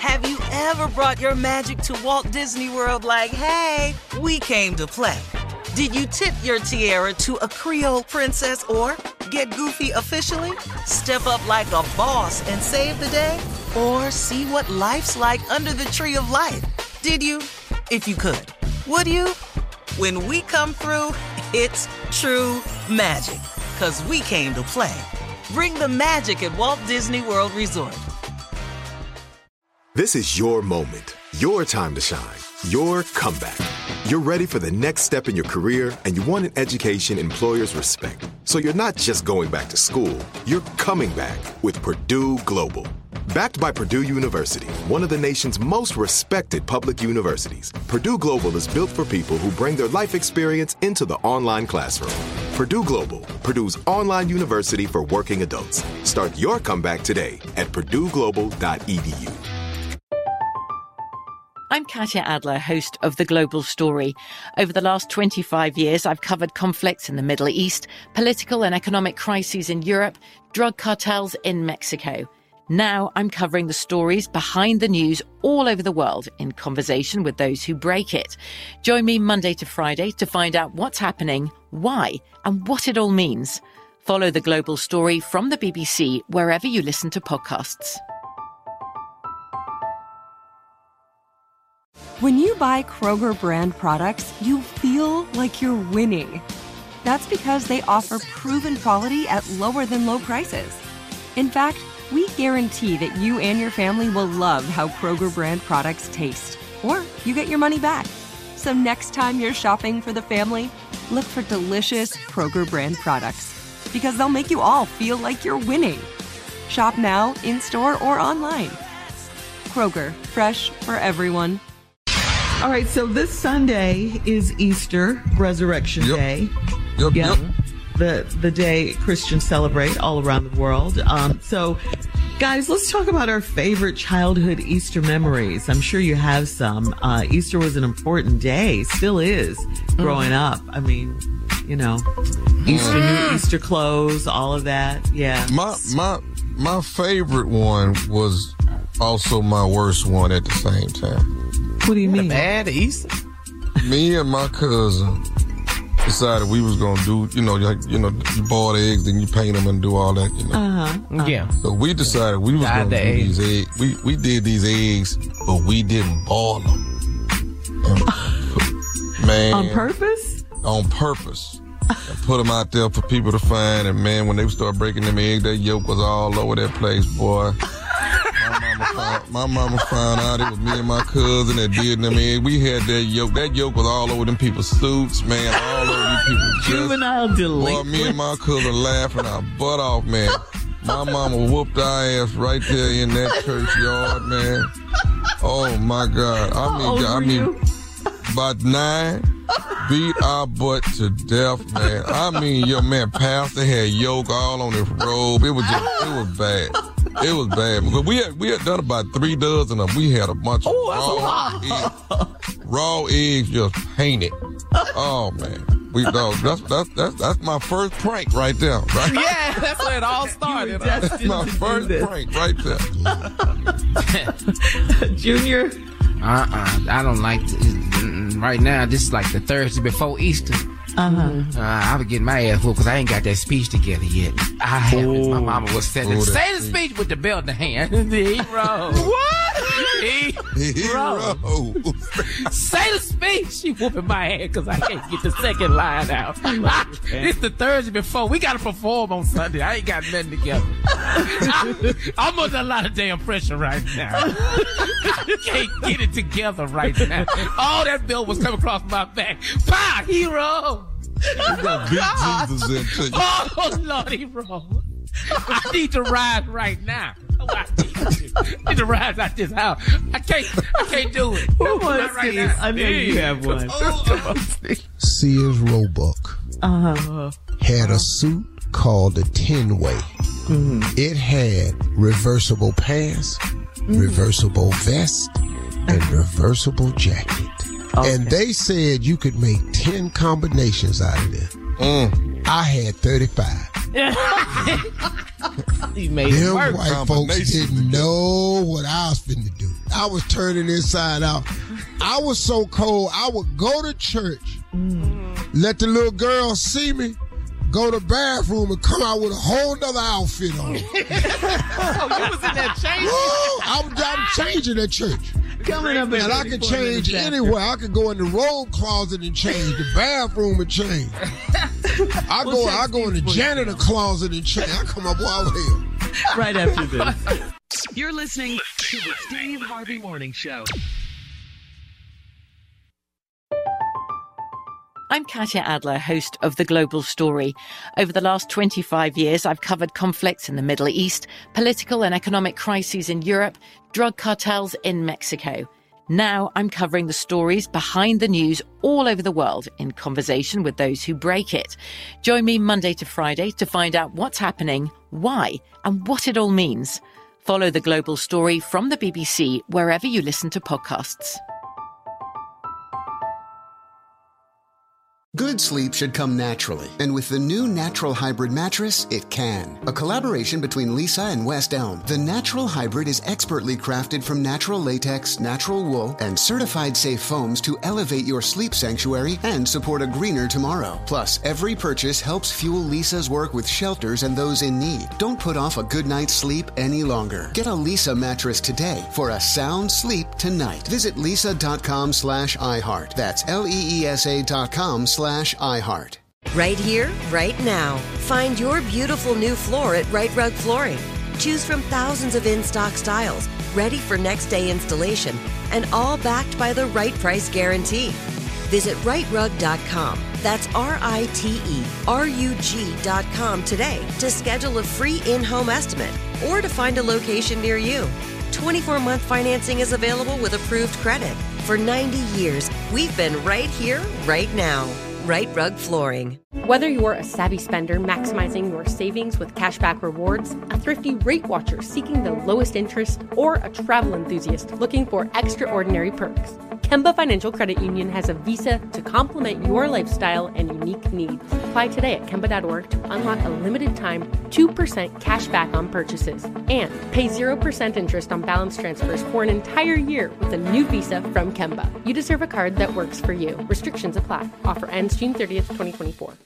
Have you ever brought your magic to Walt Disney World like, hey, we came to play? Did you tip your tiara to a Creole princess or get goofy officially? Step up like a boss and save the day? Or see what life's like under the tree of life? Did you? If you could. Would you? When we come through, it's true magic. 'Cause we came to play. Bring the magic at Walt Disney World Resort. This is your moment, your time to shine, your comeback. You're ready for the next step in your career, and you want an education employers respect. So you're not just going back to school, you're coming back with Purdue Global. Backed by Purdue University, one of the nation's most respected public universities, Purdue Global is built for people who bring their life experience into the online classroom. Purdue Global, Purdue's online university for working adults. Start your comeback today at purdueglobal.edu. I'm Katya Adler, host of The Global Story. Over the last 25 years, I've covered conflicts in the Middle East, political and economic crises in Europe, drug cartels in Mexico. Now I'm covering the stories behind the news all over the world in conversation with those who break it. Join me Monday to Friday to find out what's happening, why, and what it all means. Follow The Global Story from the BBC wherever you listen to podcasts. When you buy Kroger brand products, you feel like you're winning. That's because they offer proven quality at lower than low prices. In fact, we guarantee that you and your family will love how Kroger brand products taste, or you get your money back. So next time you're shopping for the family, look for delicious Kroger brand products, because they'll make you all feel like you're winning. Shop now, in-store, or online. Kroger, fresh for everyone. All right, so this Sunday is Easter, Resurrection Day. Yep. The day Christians celebrate all around the world. So, guys, let's talk about our favorite childhood Easter memories. I'm sure you have some. Easter was an important day, still is, growing up. I mean, you know, Easter, new Easter clothes, all of that. Yeah. My favorite one was also my worst one at the same time. What do you mean? Bad Easter? Me and my cousin decided we was gonna do, you boil the eggs, then you paint them and do all that, Yeah. So we decided we was gonna do these eggs. We did these eggs, but we didn't boil them. Man. On purpose? On purpose. And put them out there for people to find, and man, when they start breaking them eggs, that yolk was all over that place, boy. My mama found out it was me and my cousin that did them eggs. We had that yolk. That yolk was all over them people's suits, man. All over these people's chests. Juvenile delinquent. Boy, me and my cousin laughing our butt off, man. My mama whooped our ass right there in that churchyard, man. Oh my God. I mean, about 9, beat our butt to death, man. I mean, your man pastor had yolk all on his robe. It was bad. It was bad because we had done about 3 dozen of them. We had a bunch of raw eggs just painted. Oh man, that's my first prank right there. Right? Yeah, that's where it all started. That's my first prank right there. Junior. I don't like right now. This is like the Thursday before Easter. I was getting my ass whooped because I ain't got that speech together yet. I haven't. My mama was saying, say the speech with the belt in the hand. The hero. What? Hero. Say the speech. She whooping my ass because I can't get the second line out. It's the Thursday before. We got to perform on Sunday. I ain't got nothing together. I'm under a lot of damn pressure right now. Can't get it together right now. All that belt was coming across my back. Pow, hero. You got big Jesus into you. Oh, Lord, hero. I need to rise right now. I need to rise out this house. I can't do it. Come on, Steve. Right, I know you have one. Come on, Steve. Sears Roebuck had a suit called the 10-way. It had reversible pants, reversible vest, and reversible jacket. Okay. And they said you could make 10 combinations out of it. I had 35. He made it work. White folks didn't know what I was finna do. I was turning inside out. I was so cold, I would go to church, let the little girl see me, go to the bathroom, and come out with a whole nother outfit on. Oh, you was in that change? I'm changing at church. Coming up, and I could change anywhere. I could go in the robe closet and change, the bathroom and change. I go in the janitor closet and change. I come up wild hell. Right after this. You're listening to the Steve Harvey Morning Show. I'm Katya Adler, host of The Global Story. Over the last 25 years, I've covered conflicts in the Middle East, political and economic crises in Europe, drug cartels in Mexico. Now I'm covering the stories behind the news all over the world in conversation with those who break it. Join me Monday to Friday to find out what's happening, why, and what it all means. Follow The Global Story from the BBC wherever you listen to podcasts. Good sleep should come naturally, and with the new Natural Hybrid mattress, it can. A collaboration between Lisa and West Elm, the Natural Hybrid is expertly crafted from natural latex, natural wool, and certified safe foams to elevate your sleep sanctuary and support a greener tomorrow. Plus, every purchase helps fuel Lisa's work with shelters and those in need. Don't put off a good night's sleep any longer. Get a Lisa mattress today for a sound sleep tonight. Visit lisa.com/iHeart. That's LEESA.com/iHeart. Right here, right now. Find your beautiful new floor at Right Rug Flooring. Choose from thousands of in-stock styles, ready for next day installation, and all backed by the right price guarantee. Visit rightrug.com. That's RITERUG.com today to schedule a free in-home estimate or to find a location near you. 24-month financing is available with approved credit. For 90 years, we've been right here, right now. Right Rug Flooring. Whether you're a savvy spender maximizing your savings with cashback rewards, a thrifty rate watcher seeking the lowest interest, or a travel enthusiast looking for extraordinary perks, Kemba Financial Credit Union has a visa to complement your lifestyle and unique needs. Apply today at Kemba.org to unlock a limited time 2% cash back on purchases and pay 0% interest on balance transfers for an entire year with a new visa from Kemba. You deserve a card that works for you. Restrictions apply. Offer ends June 30th, 2024.